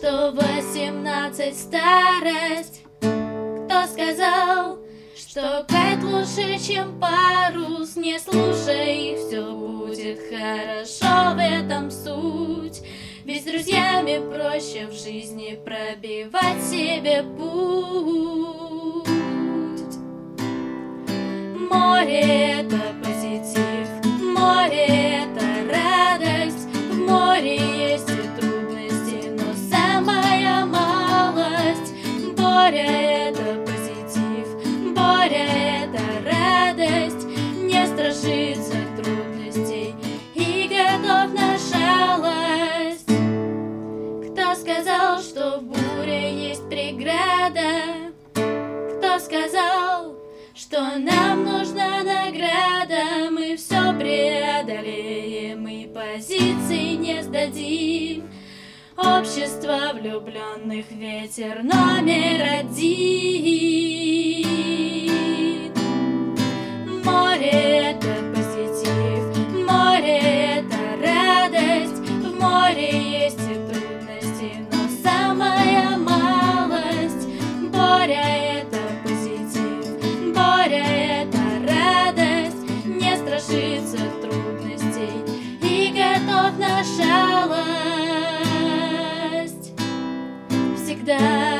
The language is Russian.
что 18 старость? Кто сказал, что кайт лучше, чем парус? Не слушай, все будет хорошо, в этом суть. Ведь с друзьями проще в жизни пробивать себе путь. Море — это позитив, море — это радость. В море есть и трудности, но самая малость. Боря — это позитив, Боря — это радость. Не страшится трудностей и готов на шалость. Кто сказал, что в буре есть преграда? Кто сказал, что нам нужна награда? Мы все преодолеем и позиций не сдадим. Общество влюбленных ветер номер 1. Море — это позитив, море — это радость. В море есть и трудности, но самая малость. Боря — это позитив, Боря — это радость. Не страшится трудностей и готов на шалость. Всегда